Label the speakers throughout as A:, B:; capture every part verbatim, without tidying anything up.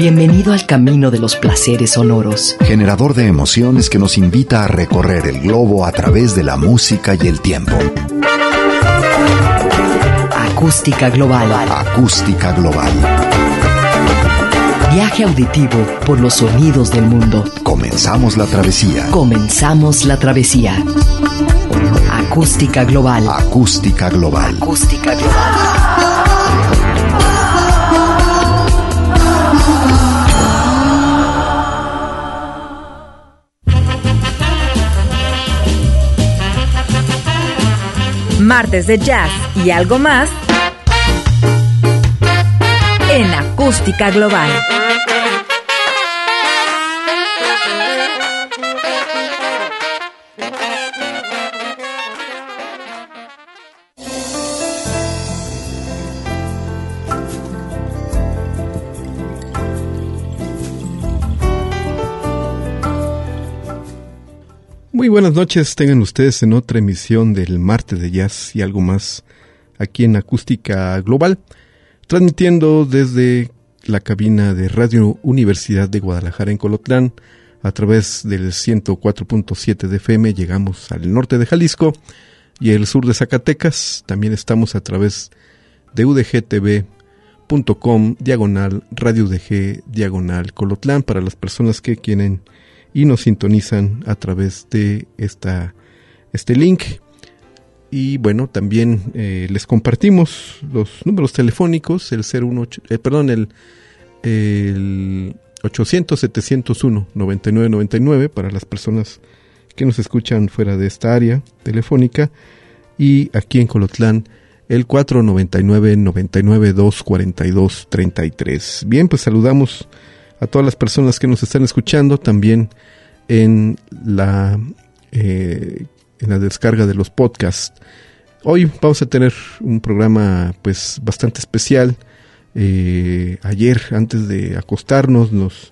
A: Bienvenido al camino de los placeres sonoros.
B: Generador de emociones que nos invita a recorrer el globo a través de la música y el tiempo.
A: Acústica Global.
B: Acústica Global.
A: Viaje auditivo por los sonidos del mundo.
B: Comenzamos la travesía.
A: Comenzamos la travesía. Acústica Global.
B: Acústica Global.
A: Acústica Global.
C: Martes de jazz y algo más en Acústica Global.
D: Muy buenas noches, tengan ustedes en otra emisión del Martes de Jazz y algo más aquí en Acústica Global, transmitiendo desde la cabina de Radio Universidad de Guadalajara en Colotlán a través del ciento cuatro punto siete de F M. Llegamos al norte de Jalisco y el sur de Zacatecas. También estamos a través de u d g t v punto com diagonal Radio U D G diagonal Colotlán para las personas que quieren y nos sintonizan a través de esta este link. Y bueno, también eh, les compartimos los números telefónicos, el cero uno ocho, eh, perdón, el, el ochocientos, setecientos uno, noventa y nueve noventa y nueve para las personas que nos escuchan fuera de esta área telefónica, y aquí en Colotlán el cuatro noventa y nueve, noventa y nueve, dos cuarenta y dos, treinta y tres. Bien, pues saludamos a todas las personas que nos están escuchando también en la eh, en la descarga de los podcasts. Hoy vamos a tener un programa pues bastante especial. Eh, ayer, antes de acostarnos, nos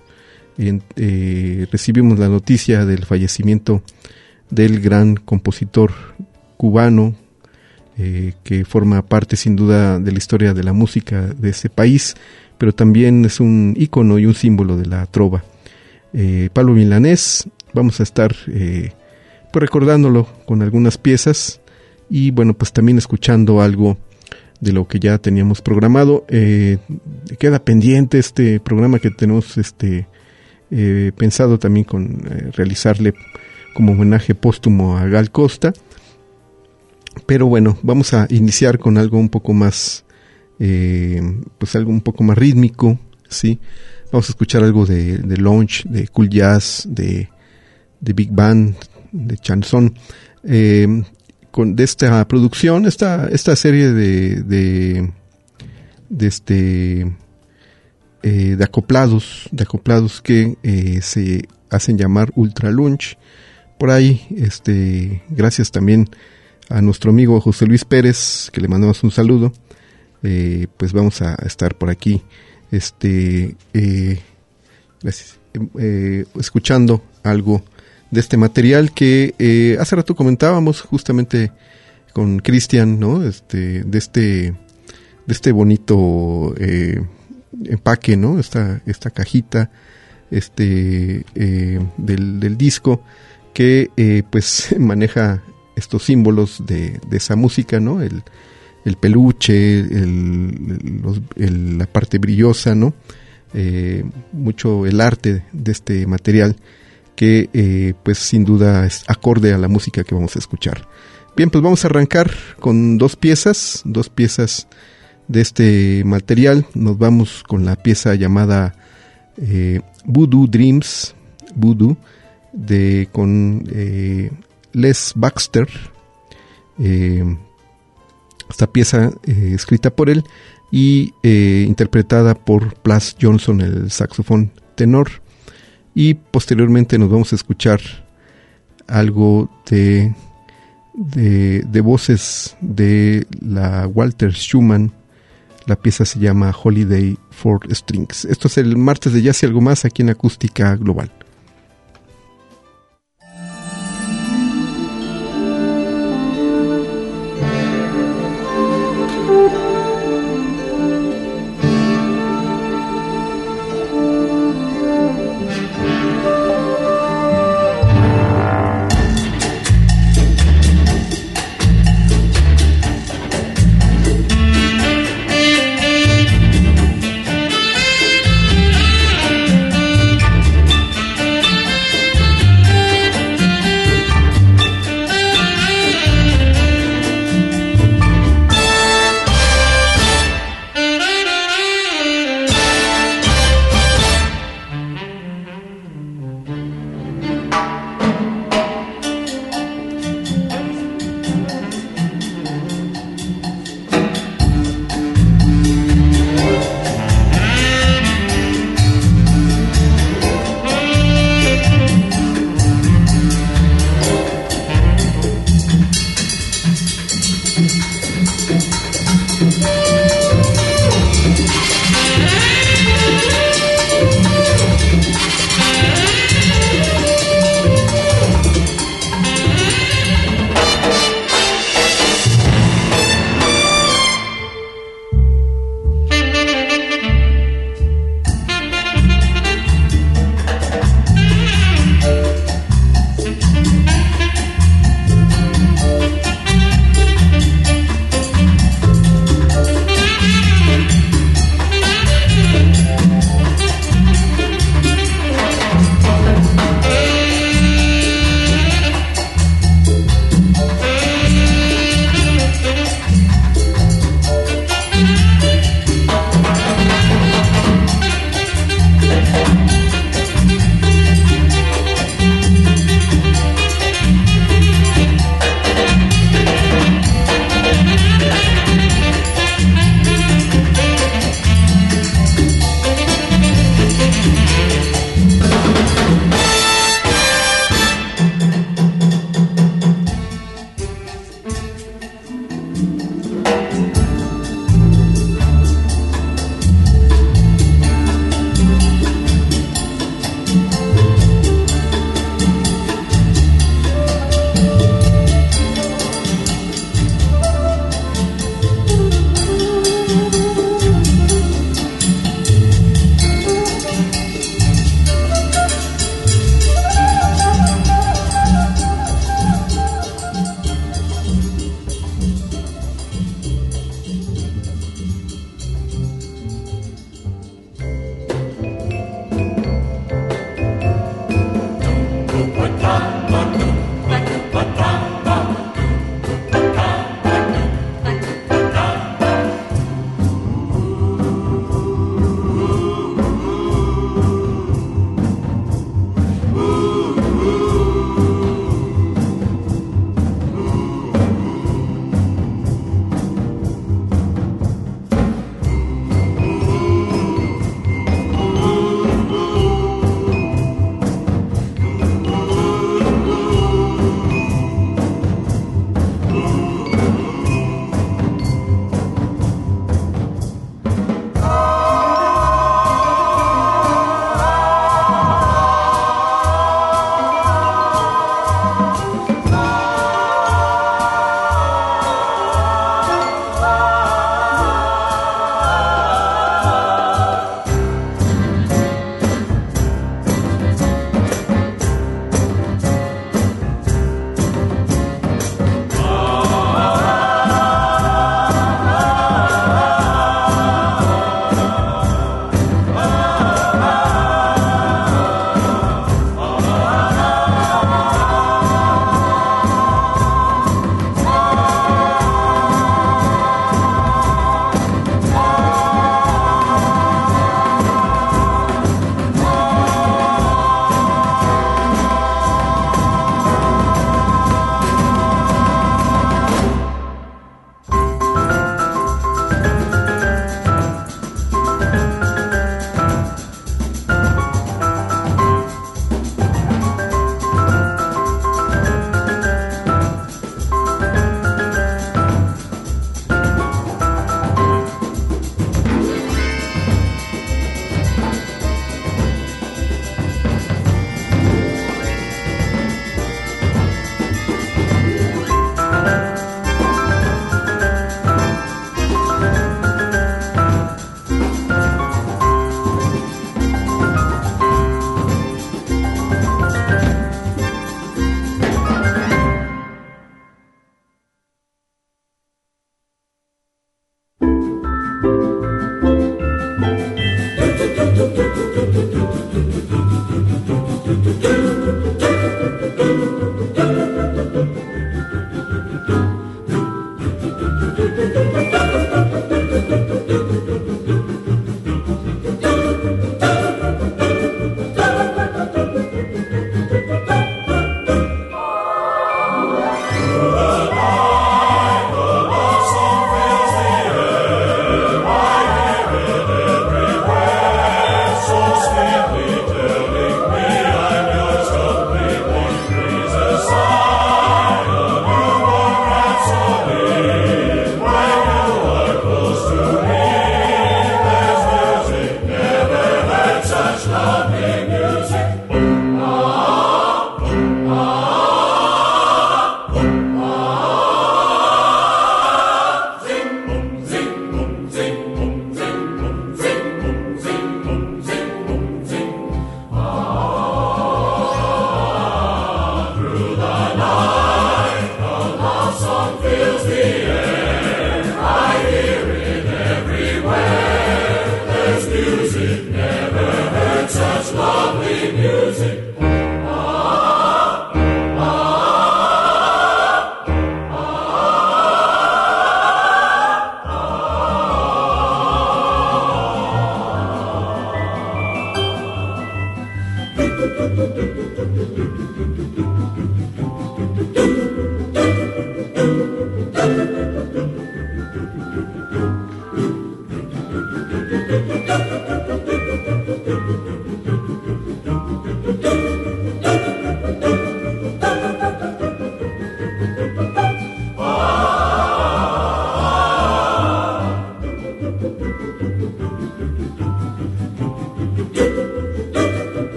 D: eh, recibimos la noticia del fallecimiento del gran compositor cubano eh, que forma parte sin duda de la historia de la música de ese país, pero también es un ícono y un símbolo de la trova. Eh, Pablo Milanés, vamos a estar eh, pues recordándolo con algunas piezas y bueno, pues también escuchando algo de lo que ya teníamos programado. Eh, queda pendiente este programa que tenemos este eh, pensado también con eh, realizarle como homenaje póstumo a Gal Costa, pero bueno, vamos a iniciar con algo un poco más Eh, pues algo un poco más rítmico, ¿sí? Vamos a escuchar algo de, de lounge, de cool jazz, de, de big band, de chanson, eh, con, de esta producción, esta, esta serie de, de, de este, eh, de acoplados, de acoplados que eh, se hacen llamar ultra lounge. Por ahí, este, gracias también a nuestro amigo José Luis Pérez, que le mandamos un saludo. Eh, pues vamos a estar por aquí este eh, gracias, eh, escuchando algo de este material que eh, hace rato comentábamos justamente con Cristian, ¿no? Este, de este de este bonito eh, empaque, ¿no? Esta, esta cajita este eh, del, del disco que eh, pues maneja estos símbolos de, de esa música, ¿no? El el peluche, el, los, el, la parte brillosa, ¿no? Eh, mucho el arte de este material que eh, pues sin duda es acorde a la música que vamos a escuchar. Bien, pues vamos a arrancar con dos piezas, dos piezas de este material. Nos vamos con la pieza llamada eh, Voodoo Dreams, Voodoo, de, con eh, Les Baxter, eh, esta pieza eh, escrita por él y eh, interpretada por Plas Johnson, el saxofón tenor, y posteriormente nos vamos a escuchar algo de, de, de voces de la Walter Schumann. La pieza se llama Holiday for Strings. Esto es el Martes de Jazz y algo más aquí en Acústica Global.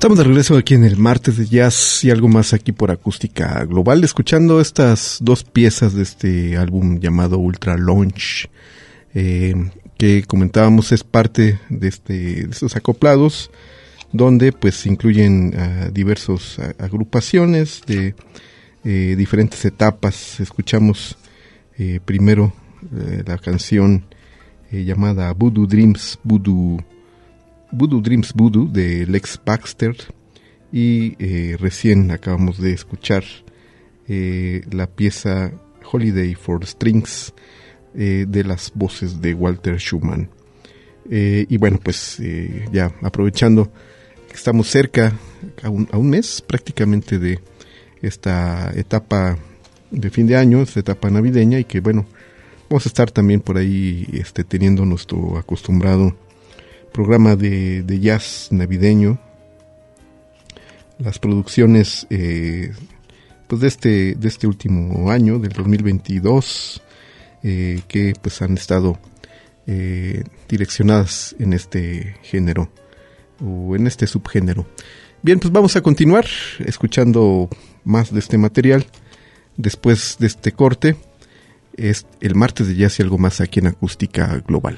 D: Estamos de regreso aquí en el martes de jazz y algo más aquí por Acústica Global, escuchando estas dos piezas de este álbum llamado Ultra Launch, eh, que comentábamos es parte de, este, de estos acoplados, donde pues incluyen uh, diversas uh, agrupaciones de eh, diferentes etapas. Escuchamos eh, primero eh, la canción eh, llamada Voodoo Dreams, Voodoo Voodoo Dreams Voodoo de Lex Baxter, y eh, recién acabamos de escuchar eh, la pieza Holiday for Strings eh, de las voces de Walter Schumann. Eh, y bueno, pues eh, ya aprovechando que estamos cerca a un, a un mes prácticamente de esta etapa de fin de año, esta etapa navideña, y que bueno, vamos a estar también por ahí este, teniendo nuestro acostumbrado programa de, de jazz navideño, las producciones eh, pues de este de este último año, del dos mil veintidós, eh, que pues han estado eh, direccionadas en este género o en este subgénero. Bien, pues vamos a continuar escuchando más de este material después de este corte. Es el martes de jazz y algo más aquí en Acústica Global.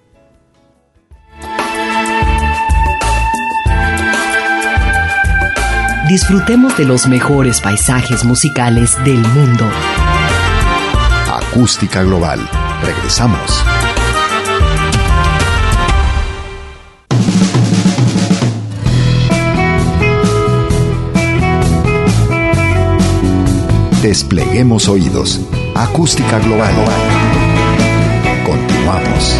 A: Disfrutemos de los mejores paisajes musicales del mundo.
B: Acústica Global. Regresamos. Despleguemos oídos. Acústica Global. Continuamos.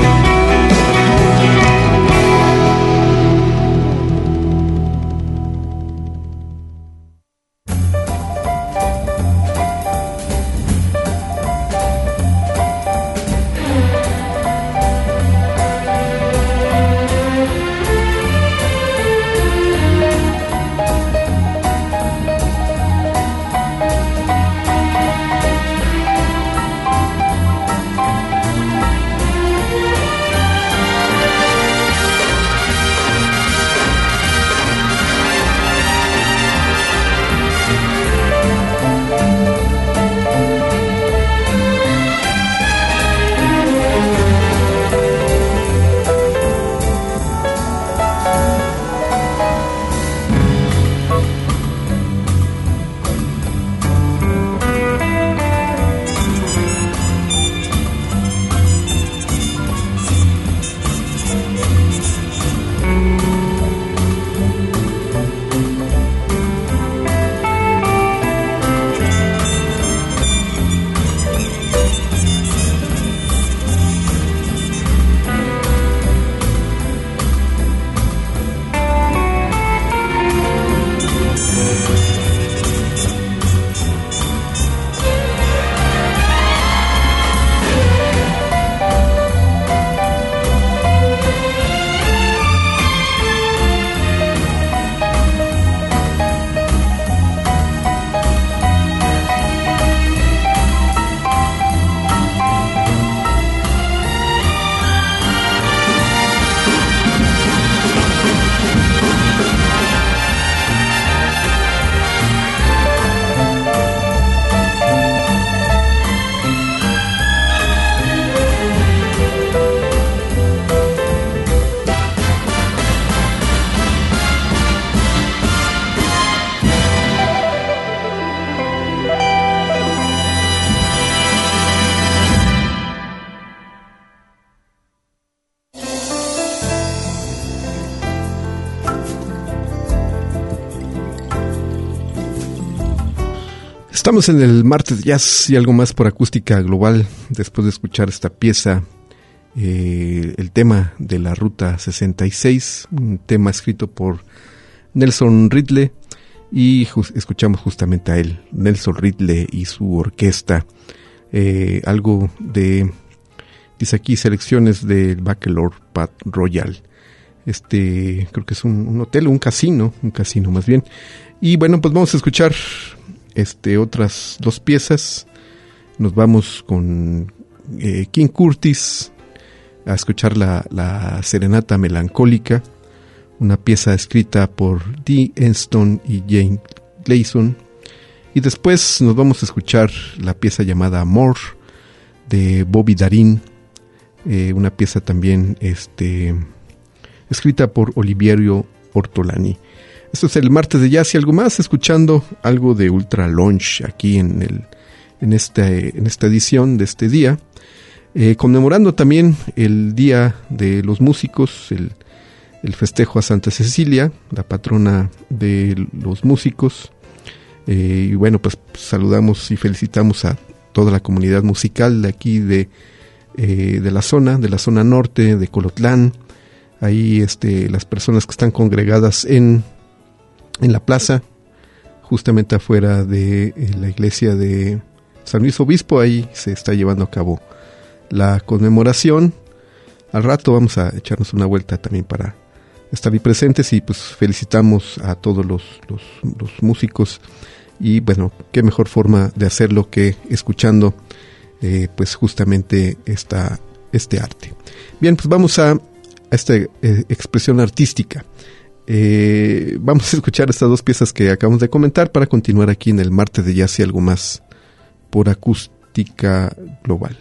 D: Estamos en el martes de jazz y algo más por Acústica Global, después de escuchar esta pieza, eh, el tema de la Ruta sesenta y seis, un tema escrito por Nelson Riddle, y ju- escuchamos justamente a él, Nelson Riddle y su orquesta, eh, algo de, dice aquí, selecciones del Baccalaureate Pad Royal. Este, creo que es un, un hotel, un casino, un casino más bien. Y bueno, pues vamos a escuchar este otras dos piezas. Nos vamos con eh, King Curtis a escuchar la, la Serenata Melancólica, una pieza escrita por Dee Enston y Jane Gleason. Y después nos vamos a escuchar la pieza llamada More de Bobby Darin, eh, una pieza también este, escrita por Oliverio Ortolani. Esto es el martes de jazz y algo más, escuchando algo de Ultra Lounge aquí en, el, en, este, en esta edición de este día, eh, conmemorando también el Día de los Músicos, el, el festejo a Santa Cecilia, la patrona de los músicos. Eh, y bueno, pues saludamos y felicitamos a toda la comunidad musical de aquí de, eh, de la zona, de la zona norte, de Colotlán. Ahí este, las personas que están congregadas en, en la plaza, justamente afuera de eh, la iglesia de San Luis Obispo, ahí se está llevando a cabo la conmemoración. Al rato vamos a echarnos una vuelta también para estar ahí presentes y pues felicitamos a todos los, los, los músicos. Y bueno, qué mejor forma de hacerlo que escuchando eh, pues justamente esta, este arte. Bien, pues vamos a, a esta eh, expresión artística. Eh, vamos a escuchar estas dos piezas que acabamos de comentar para continuar aquí en el martes de jazz y algo más por Acústica Global.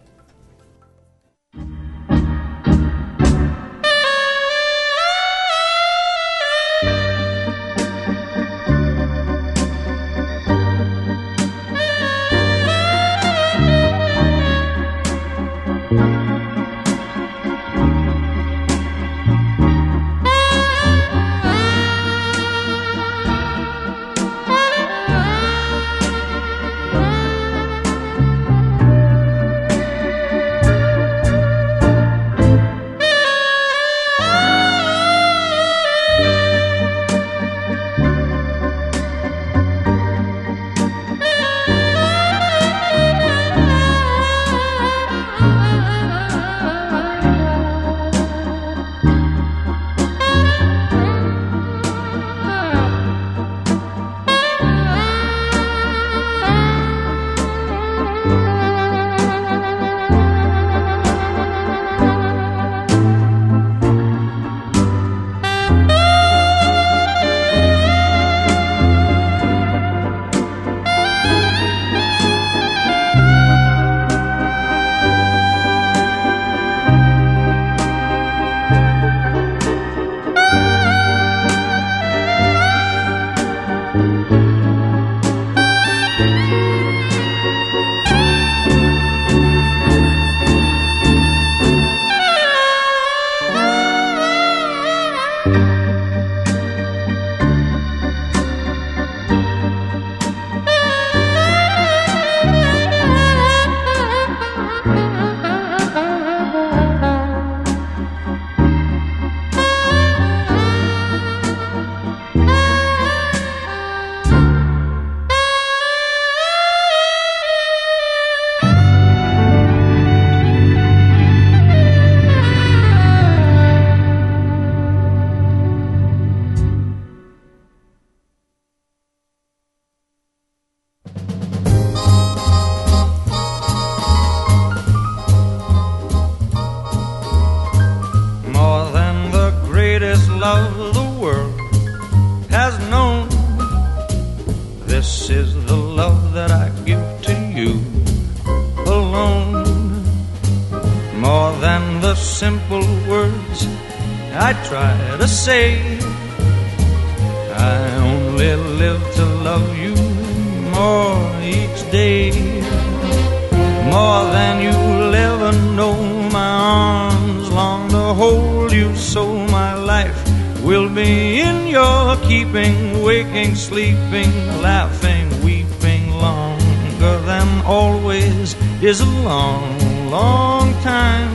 E: Is a long, long time,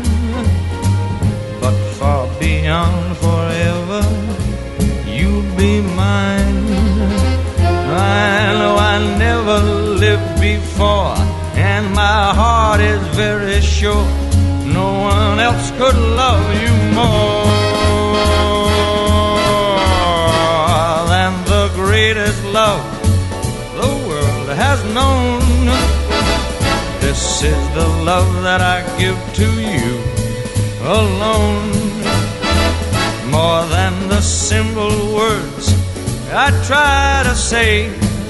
E: but far beyond forever, you'll be mine. I know I never lived before, and my heart is very sure no one else could love you more than the greatest love the world has known. This is the love that I give to you alone. more than the simple words I try to say.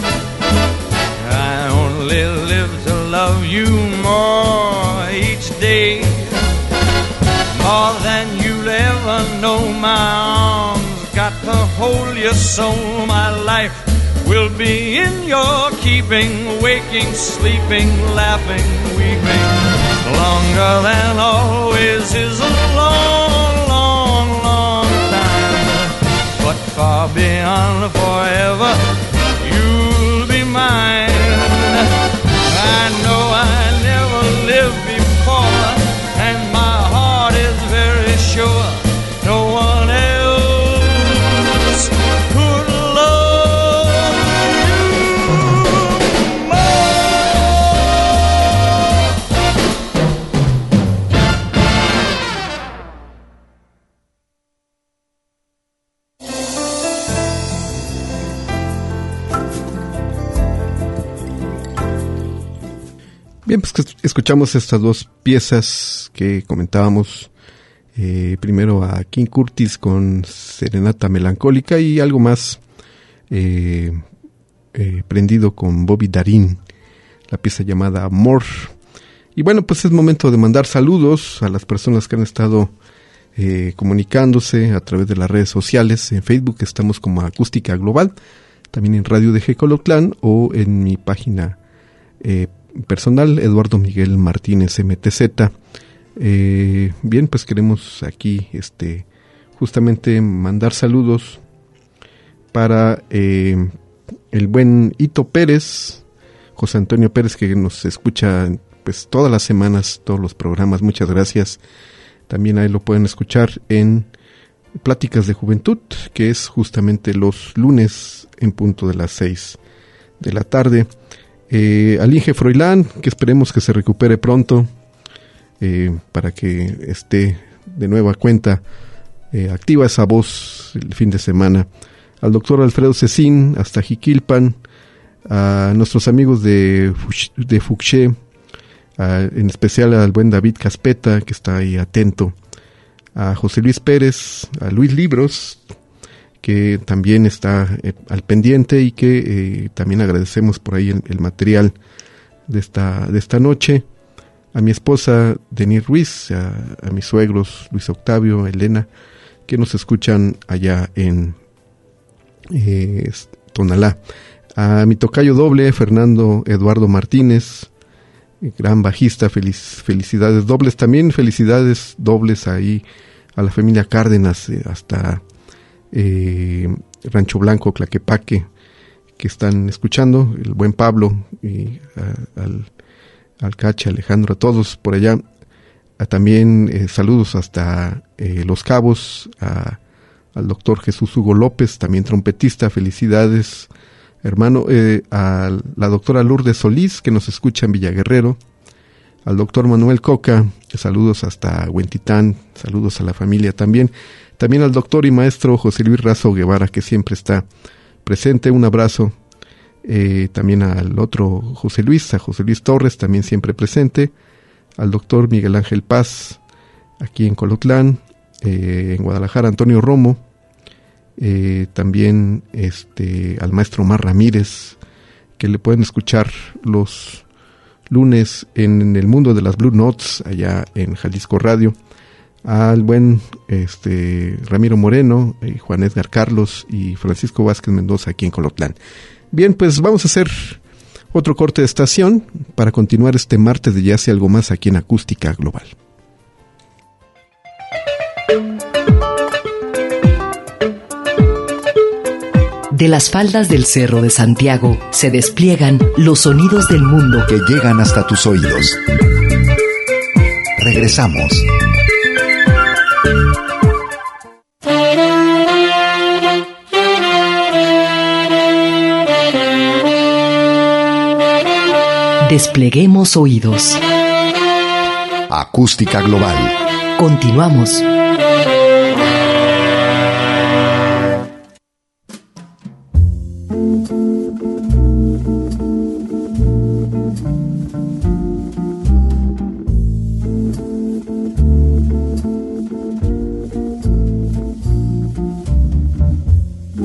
E: I only live to love you more each day. More than you'll ever know, my arms got to hold you so. My life will be in your keeping, waking, sleeping, laughing, weeping. Longer than always is a long, long, long time, but far beyond forever, you'll be mine. I know I never lived before, and my heart is very sure no one else could love you more.
D: Bien, pues escuchamos estas dos piezas que comentábamos. Eh, primero a King Curtis con Serenata Melancólica y algo más eh, eh, prendido con Bobby Darin, la pieza llamada Amor. Y bueno, pues es momento de mandar saludos a las personas que han estado eh, comunicándose a través de las redes sociales. En Facebook estamos como Acústica Global, también en Radio de Jecolotlán o en mi página eh, personal, Eduardo Miguel Martínez M T Z. Eh, bien, pues queremos aquí este justamente mandar saludos para eh, el buen Hito Pérez, José Antonio Pérez, que nos escucha pues todas las semanas, todos los programas. Muchas gracias. También ahí lo pueden escuchar en Pláticas de Juventud, que es justamente los lunes en punto de las seis de la tarde. Eh, al Inge Froilán, que esperemos que se recupere pronto, eh, para que esté de nueva cuenta eh, activa esa voz el fin de semana. Al doctor Alfredo Cecín, hasta Jiquilpan, a nuestros amigos de, de Fuxé, en especial al buen David Caspeta, que está ahí atento, a José Luis Pérez, a Luis Libros, que también está eh, al pendiente y que eh, también agradecemos por ahí el, el material de esta, de esta noche, a mi esposa Denis Ruiz, a, a mis suegros Luis Octavio, Elena, que nos escuchan allá en eh, Tonalá, a mi tocayo doble Fernando Eduardo Martínez, gran bajista, feliz, felicidades dobles, también felicidades dobles ahí a la familia Cárdenas, eh, hasta eh, Rancho Blanco, Tlaquepaque, que están escuchando, el buen Pablo, y a, al, al Cacha, Alejandro, a todos por allá. A también eh, saludos hasta eh, Los Cabos, a, al doctor Jesús Hugo López, también trompetista, felicidades, hermano, eh, a la doctora Lourdes Solís, que nos escucha en Villaguerrero, al doctor Manuel Coca, saludos hasta Huentitán, saludos a la familia también, también al doctor y maestro José Luis Razo Guevara, que siempre está presente, un abrazo, eh, también al otro José Luis, a José Luis Torres, también siempre presente, al doctor Miguel Ángel Paz, aquí en Colotlán, eh, en Guadalajara, Antonio Romo, eh, también este al maestro Omar Ramírez, que le pueden escuchar los lunes en, en el mundo de las Blue Notes, allá en Jalisco Radio, al buen este Ramiro Moreno, eh, Juan Edgar Carlos y Francisco Vázquez Mendoza, aquí en Colotlán. Bien, pues vamos a hacer otro corte de estación para continuar este martes de Jazz y algo más aquí en Acústica Global.
A: De las faldas del Cerro de Santiago se despliegan los sonidos del mundo
B: que llegan hasta tus oídos. Regresamos.
A: Despleguemos oídos.
B: Acústica Global.
A: Continuamos.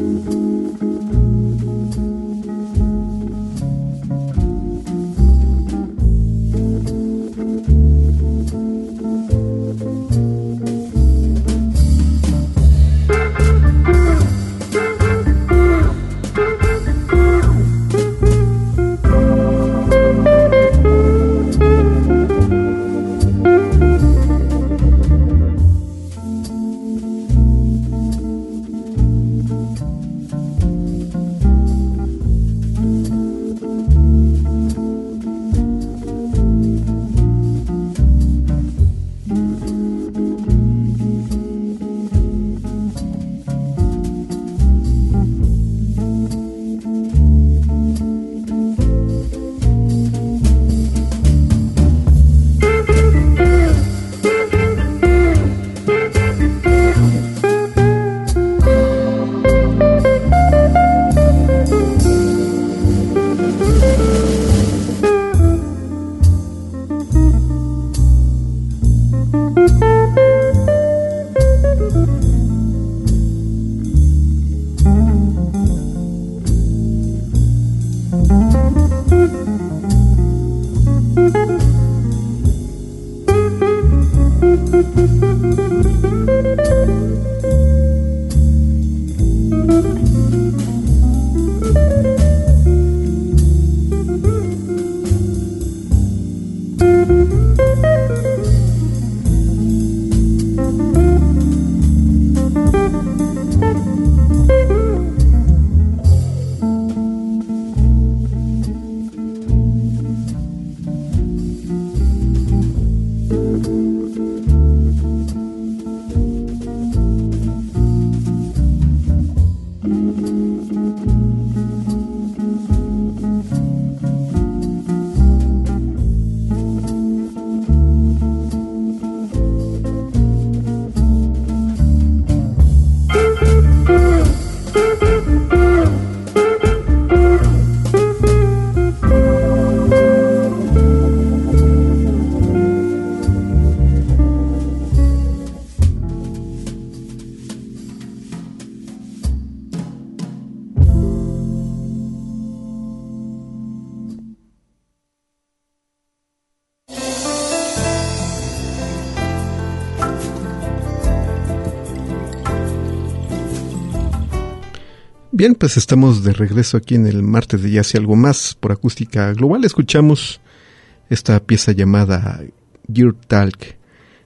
D: Bien, pues estamos de regreso aquí en el martes de Jazz y algo más por Acústica Global. Escuchamos esta pieza llamada Gear Talk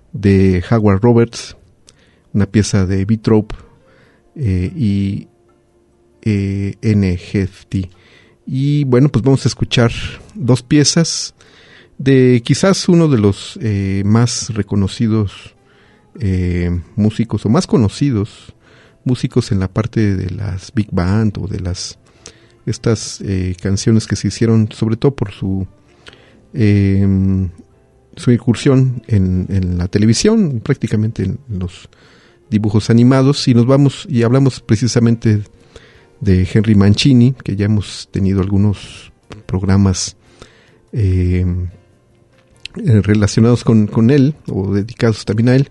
D: de Howard Roberts, una pieza de B-Trope eh, y eh, N G F T. Y bueno, pues vamos a escuchar dos piezas de quizás uno de los eh, más reconocidos eh, músicos o más conocidos músicos en la parte de las big band o de las estas eh, canciones que se hicieron sobre todo por su eh, su incursión en, en la televisión, prácticamente en los dibujos animados, y nos vamos y hablamos precisamente de Henry Mancini, que ya hemos tenido algunos programas eh, relacionados con, con él o dedicados también a él.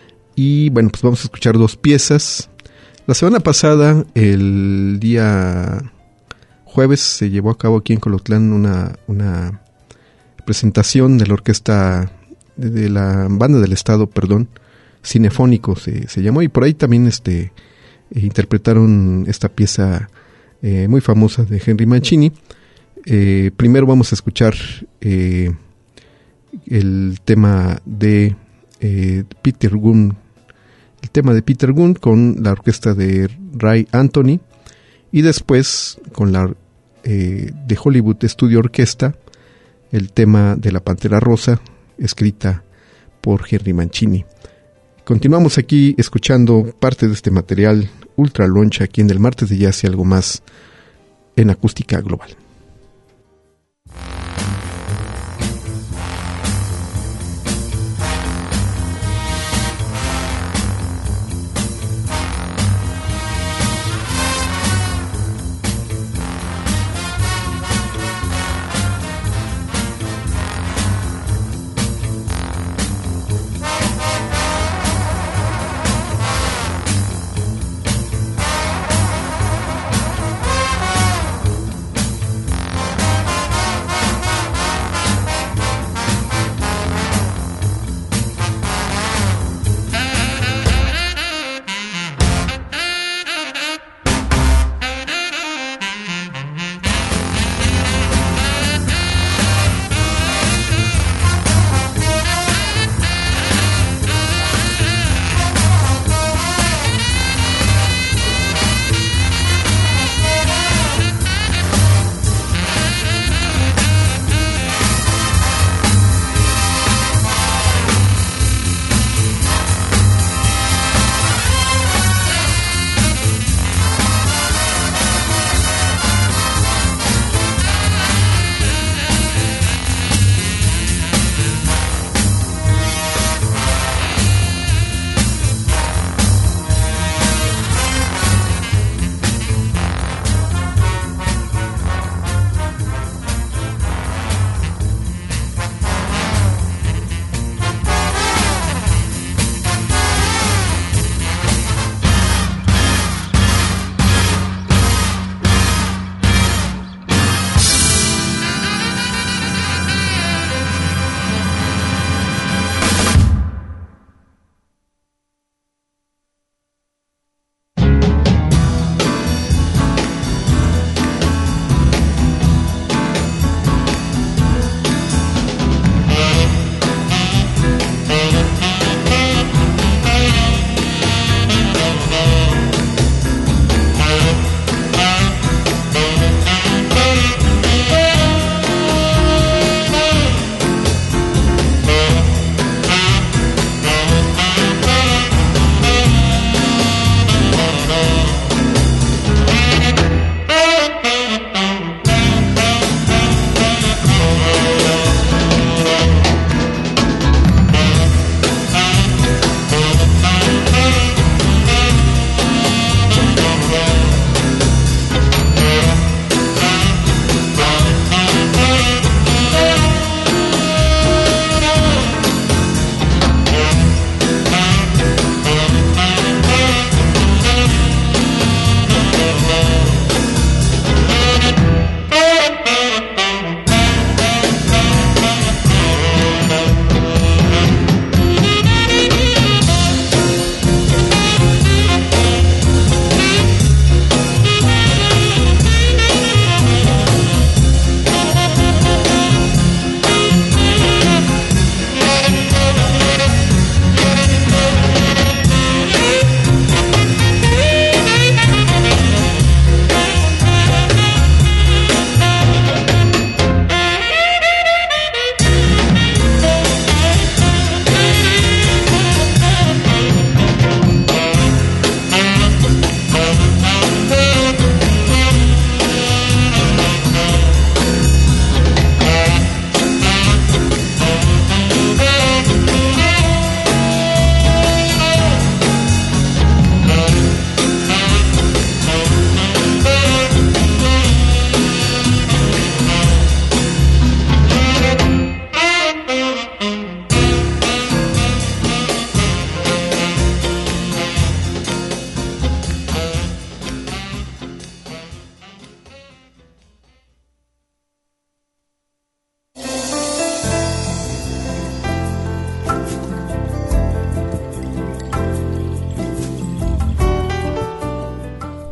D: Y bueno, pues vamos a escuchar dos piezas. La semana pasada, el día jueves, se llevó a cabo aquí en Colotlán una, una presentación de la orquesta, de, de la banda del estado, perdón, Cinefónico se, se llamó, y por ahí también este eh, interpretaron esta pieza eh, muy famosa de Henry Mancini. Eh, primero vamos a escuchar eh, el tema de eh, Peter Gunn, el tema de Peter Gunn con la orquesta de Ray Anthony, y después con la eh, de Hollywood Studio Orquesta, el tema de La Pantera Rosa, escrita por Henry Mancini. Continuamos aquí escuchando parte de este material ultra loncha aquí en el martes de Jazz y algo más en Acústica Global.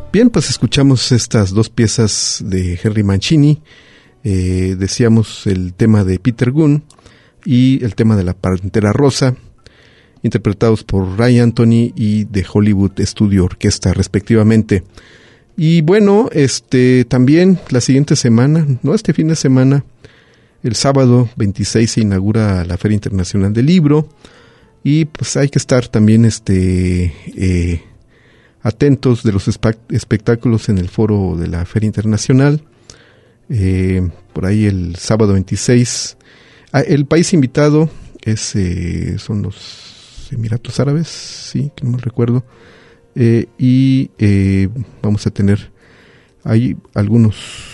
D: Bien, pues escuchamos estas dos piezas de Henry Mancini. Eh, decíamos el tema de Peter Gunn y el tema de la Pantera Rosa, interpretados por Ray Anthony y de Hollywood Studio Orquesta respectivamente. Y bueno, este también la siguiente semana, no este fin de semana, el sábado veintiséis se inaugura la Feria Internacional del Libro y pues hay que estar también este eh, atentos de los espectáculos en el foro de la Feria Internacional. Eh, por ahí el sábado veintiséis, ah, el país invitado es eh, son los Emiratos Árabes, sí, que no me recuerdo, eh, y eh, vamos a tener hay algunos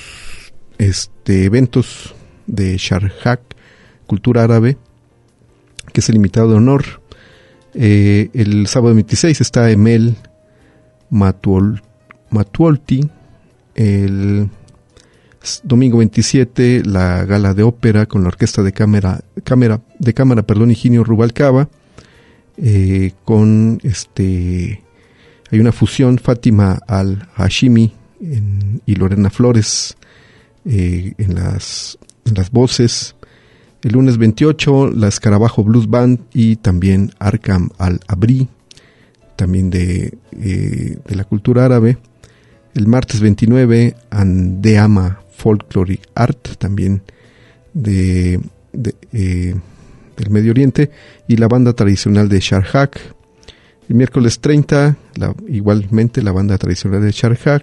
D: este eventos de Sharjah, cultura árabe, que es el invitado de honor. Eh, el sábado veintiséis está Emel Matuol, Matuolti. El domingo veintisiete la gala de ópera con la orquesta de cámara, cámara de cámara, perdón, Higinio Rubalcaba, eh, con este hay una fusión, Fátima Al-Hashimi en, y Lorena Flores eh, en las en las voces. El lunes veintiocho la Escarabajo Blues Band y también Arkham Al-Abri, también de, eh, de la cultura árabe. El martes veintinueve, Andeama Folklore Art, también de, de eh, del Medio Oriente, y la banda tradicional de Sharjah. El miércoles treinta, la, igualmente la banda tradicional de Sharjah.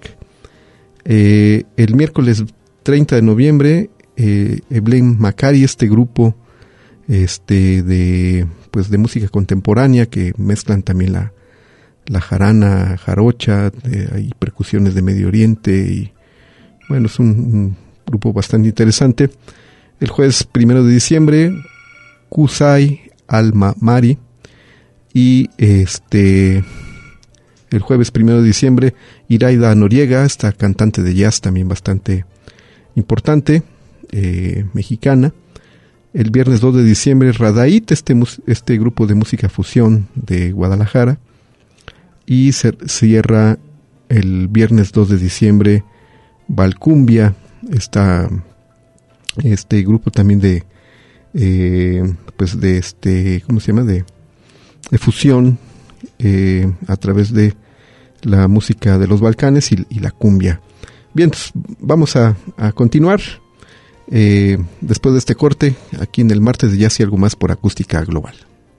D: Eh, el miércoles treinta de noviembre, eh, Eblem Macari, este grupo este de pues de música contemporánea que mezclan también la la jarana, jarocha, eh, hay percusiones de Medio Oriente y bueno, es un, un grupo bastante interesante. El jueves primero de diciembre, Kusai Alma Mari, y este el jueves primero de diciembre, Iraida Noriega, esta cantante de jazz también bastante importante, eh, mexicana. El viernes dos de diciembre, Radait, este, este grupo de música fusión de Guadalajara. Y se cierra el viernes dos de diciembre, Valcumbia, esta, este grupo también de, eh, pues de este, ¿cómo se llama? De, de fusión eh, a través de la música de los Balcanes y, y la cumbia. Bien, pues vamos a, a continuar. Eh, después de este corte, aquí en el martes de Jazz y algo más por Acústica Global.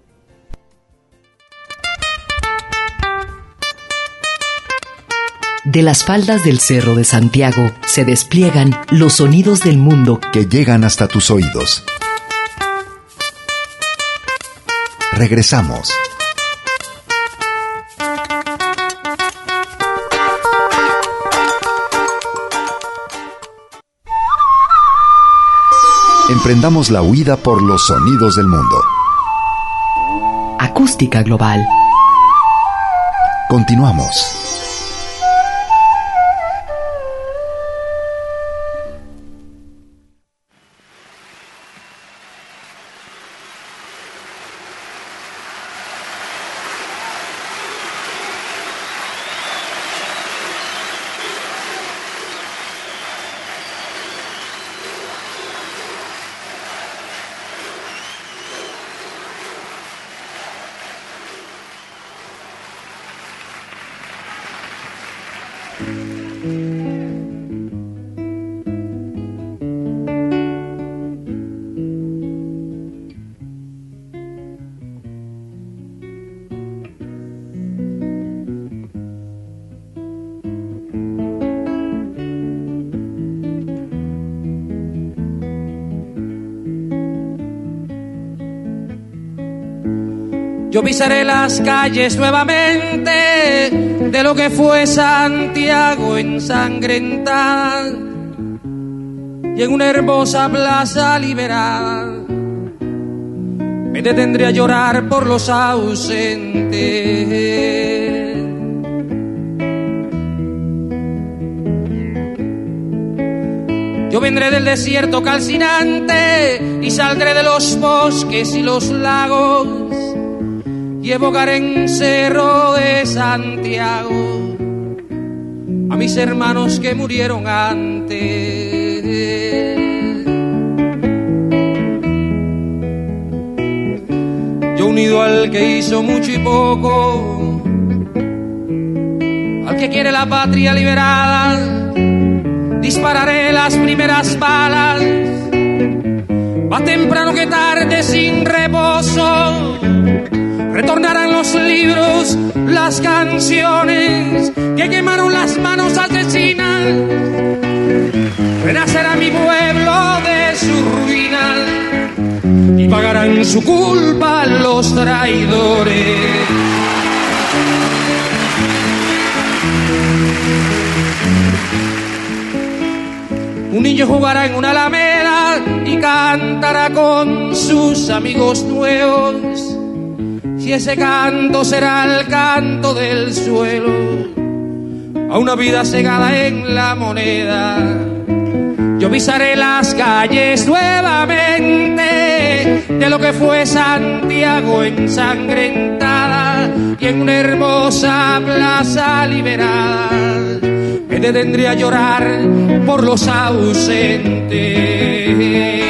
A: De las faldas del Cerro de Santiago se despliegan los sonidos del mundo
B: que llegan hasta tus oídos. Regresamos. Emprendamos la huida por los sonidos del mundo.
A: Acústica Global.
B: Continuamos.
F: Yo pisaré las calles nuevamente de lo que fue Santiago ensangrentada, y en una hermosa plaza liberada me detendré a llorar por los ausentes. Yo vendré del desierto calcinante y saldré de los bosques y los lagos y evocaré en Cerro de Santiago a mis hermanos que murieron antes. Yo unido al que hizo mucho y poco, al que quiere la patria liberada, dispararé las primeras balas, más temprano que tarde sin reposo. Retornarán los libros, las canciones que quemaron las manos asesinas. Renacerá mi pueblo de su ruina y pagarán su culpa los traidores. Un niño jugará en una alameda y cantará con sus amigos nuevos. Si ese canto será el canto del suelo, a una vida cegada en la moneda, yo pisaré las calles nuevamente de lo que fue Santiago ensangrentada, y en una hermosa plaza liberada me detendré a llorar por los ausentes.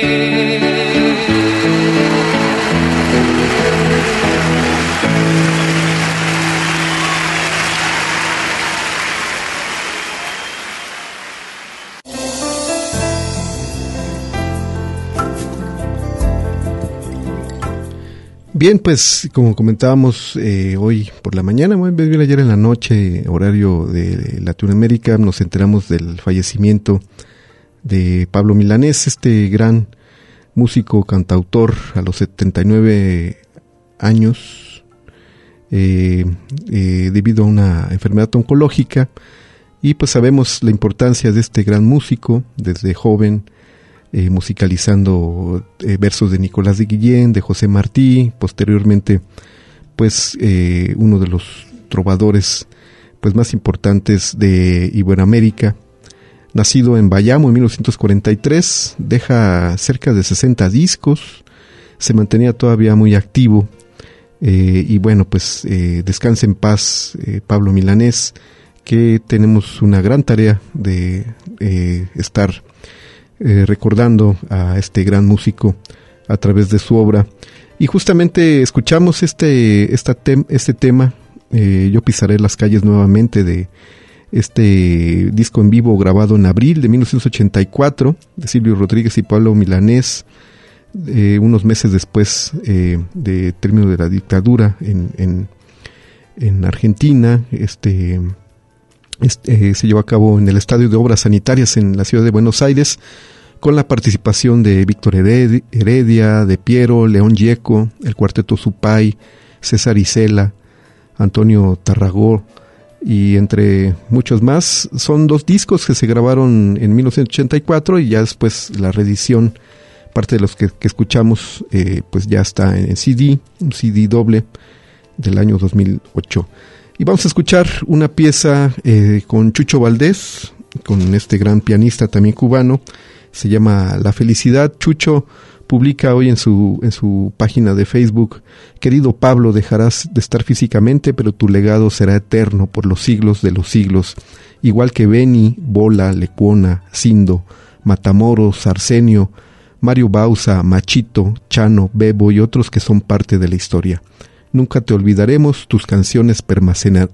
D: Bien, pues como comentábamos eh, hoy por la mañana, muy bien, ayer en la noche, horario de Latinoamérica, nos enteramos del fallecimiento de Pablo Milanés, este gran músico, cantautor a los setenta y nueve años, eh, eh, debido a una enfermedad oncológica, y pues sabemos la importancia de este gran músico desde joven, Eh, musicalizando eh, versos de Nicolás de Guillén, de José Martí, posteriormente pues eh, uno de los trovadores pues más importantes de Iberoamérica. Nacido en Bayamo en mil novecientos cuarenta y tres, deja cerca de sesenta discos, se mantenía todavía muy activo, eh, y bueno, pues eh, descanse en paz eh, Pablo Milanés, que tenemos una gran tarea de eh, estar Eh, recordando a este gran músico a través de su obra. Y justamente escuchamos este, esta tem, este tema, eh, Yo pisaré las calles nuevamente, de este disco en vivo grabado en abril de mil novecientos ochenta y cuatro, de Silvio Rodríguez y Pablo Milanés, eh, unos meses después eh, de término de la dictadura en, en, en Argentina. Este, este eh, se llevó a cabo en el Estadio de Obras Sanitarias en la ciudad de Buenos Aires, con la participación de Víctor Heredia, de Piero, León Gieco, el Cuarteto Supay, César Isela, Antonio Tarragó, y entre muchos más. Son dos discos que se grabaron en mil novecientos ochenta y cuatro, y ya después la reedición, parte de los que, que escuchamos, eh, pues ya está en C D, un C D doble del año dos mil ocho. Y vamos a escuchar una pieza eh, con Chucho Valdés, con este gran pianista también cubano. Se llama La Felicidad. Chucho publica hoy en su en su página de Facebook: querido Pablo, dejarás de estar físicamente, pero tu legado será eterno por los siglos de los siglos, igual que Beni, Bola, Lecuona, Cindo, Matamoros, Arsenio, Mario Bausa, Machito, Chano, Bebo y otros que son parte de la historia. Nunca te olvidaremos, tus canciones permanecerán,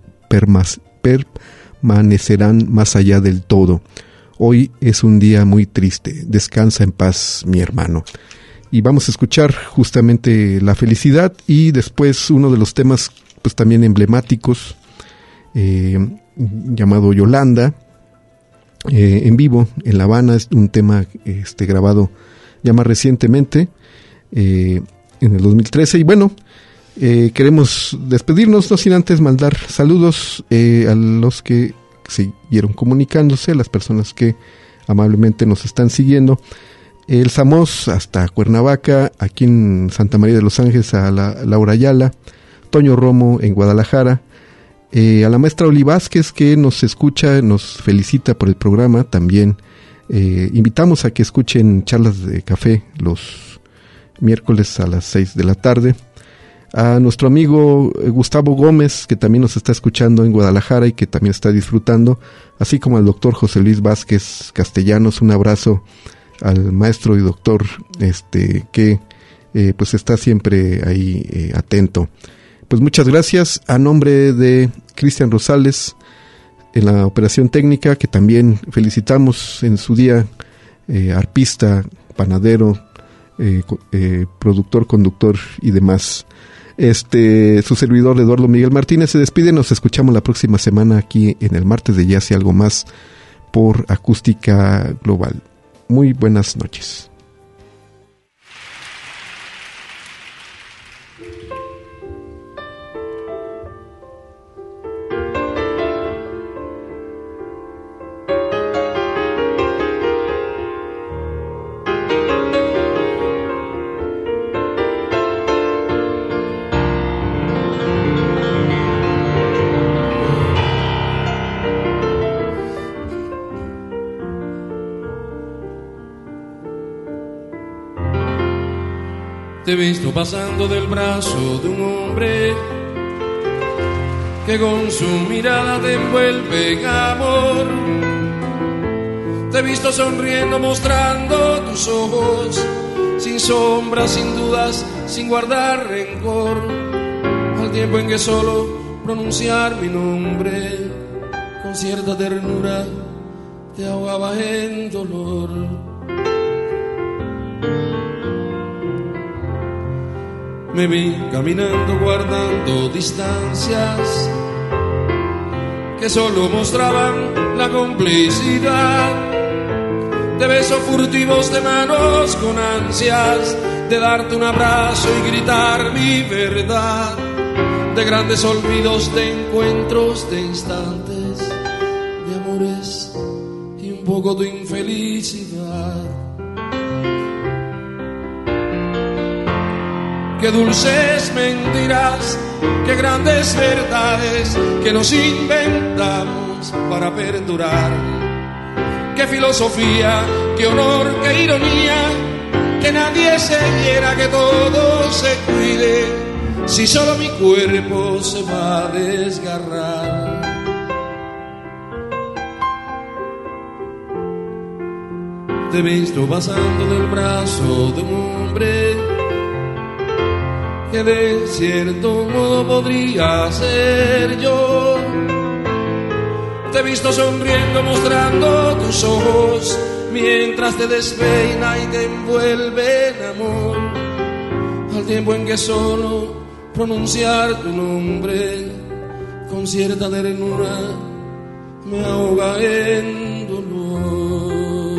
D: permanecerán más allá del todo. Hoy es un día muy triste, descansa en paz, mi hermano. Y vamos a escuchar justamente La Felicidad, y después uno de los temas pues también emblemáticos, eh, llamado Yolanda, eh, en vivo en La Habana. Es un tema este, grabado ya más recientemente, eh, en el dos mil trece. Y bueno, eh, queremos despedirnos, no sin antes mandar saludos eh, a los que siguieron comunicándose, las personas que amablemente nos están siguiendo. El Samos hasta Cuernavaca, aquí en Santa María de los Ángeles a la, Laura Ayala, Toño Romo en Guadalajara, eh, a la maestra Oli Vázquez, que nos escucha, nos felicita por el programa. También eh, invitamos a que escuchen Charlas de Café los miércoles a las seis de la tarde. a nuestro amigo Gustavo Gómez, que también nos está escuchando en Guadalajara y que también está disfrutando, así como al doctor José Luis Vázquez Castellanos. Un abrazo al maestro y doctor este que eh, pues está siempre ahí eh, atento. Pues muchas gracias a nombre de Cristian Rosales en la operación técnica, que también felicitamos en su día, eh, arpista, panadero, eh, eh, productor, conductor y demás. Este, su servidor Eduardo Miguel Martínez se despide. Nos escuchamos la próxima semana aquí en el Martes de Jazz y Algo Más por Acústica Global. Muy buenas noches.
F: Te he visto pasando del brazo de un hombre que con su mirada te envuelve en amor. Te he visto sonriendo, mostrando tus ojos, sin sombras, sin dudas, sin guardar rencor, al tiempo en que solo pronunciar mi nombre con cierta ternura te ahogaba en dolor. Me vi caminando guardando distancias que solo mostraban la complicidad de besos furtivos de manos con ansias de darte un abrazo y gritar mi verdad, de grandes olvidos, de encuentros, de instantes, de amores y un poco tu infelicidad. Qué dulces mentiras, qué grandes verdades que nos inventamos para perdurar. Qué filosofía, qué honor, qué ironía, que nadie se hiera, que todo se cuide, si solo mi cuerpo se va a desgarrar. Te he visto pasando del brazo de un hombre que de cierto modo podría ser yo. Te he visto sonriendo, mostrando tus ojos, mientras te despeina y te envuelve en amor, al tiempo en que solo pronunciar tu nombre con cierta ternura me ahoga en dolor.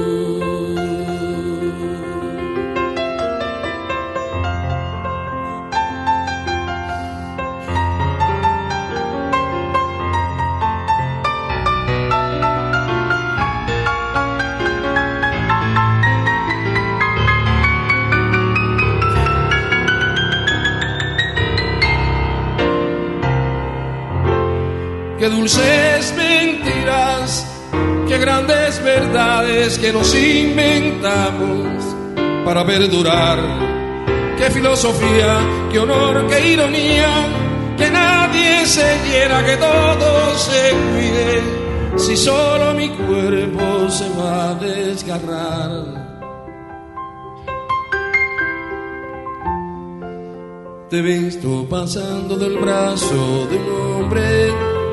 F: Qué dulces mentiras, qué grandes verdades que nos inventamos para perdurar. Qué filosofía, qué honor, qué ironía, que nadie se hiera, que todo se cuide, si solo mi cuerpo se va a desgarrar. Te he visto pasando del brazo de un hombre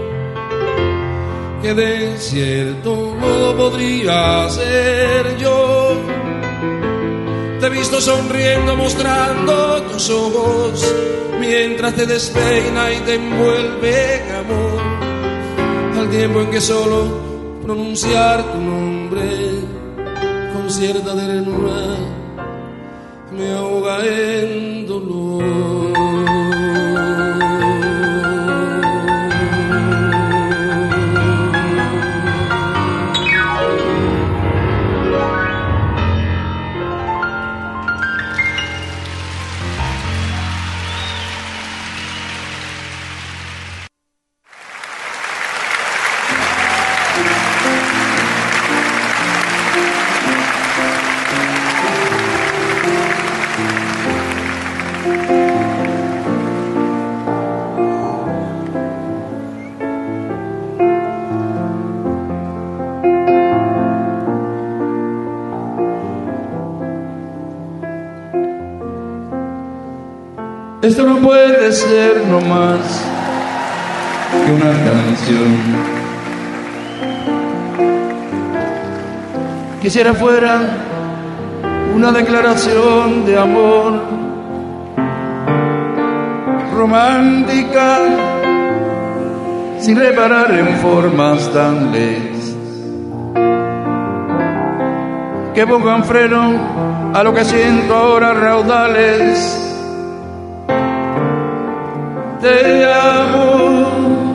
F: que de cierto modo podría ser yo. Te he visto sonriendo, mostrando tus ojos, mientras te despeina y te envuelve en amor, al tiempo en que solo pronunciar tu nombre con cierta ternura me ahoga en dolor.
G: Esto no puede ser no más que una canción. Quisiera fuera una declaración de amor romántica, sin reparar en formas tan leves que pongan freno a lo que siento ahora, raudales. Te amo,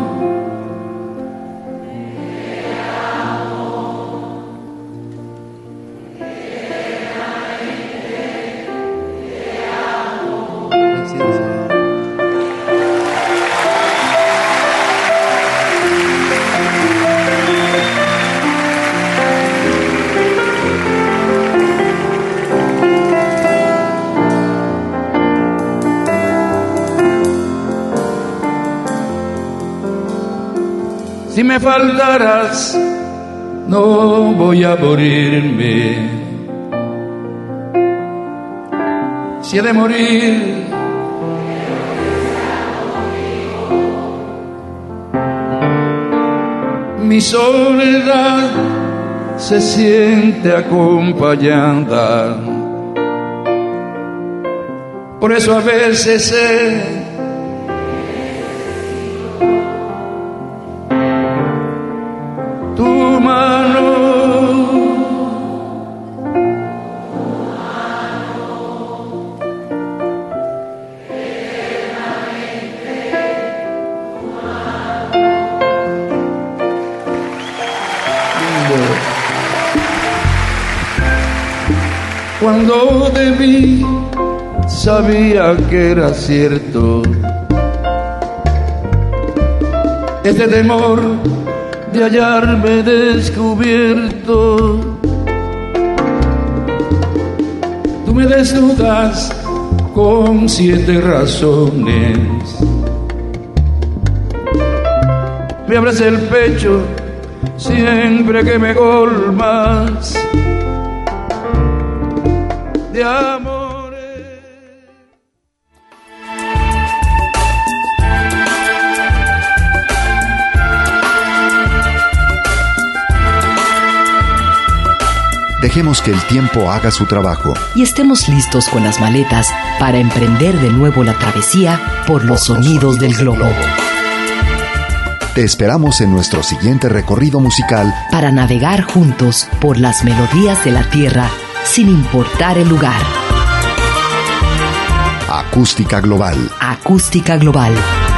G: si me faltaras, no voy a morirme. Si he de morir, mi soledad se siente acompañada. Por eso a veces sé tu mano, cuando de mí sabía que era cierto este temor de hallarme descubierto. Tú me desnudas con siete razones, me abres el pecho siempre que me colmas de amor.
B: Dejemos que el tiempo haga su trabajo
A: y estemos listos con las maletas para emprender de nuevo la travesía por los sonidos del globo.
B: Te esperamos en nuestro siguiente recorrido musical
A: para navegar juntos por las melodías de la tierra sin importar el lugar.
B: Acústica Global.
A: Acústica Global.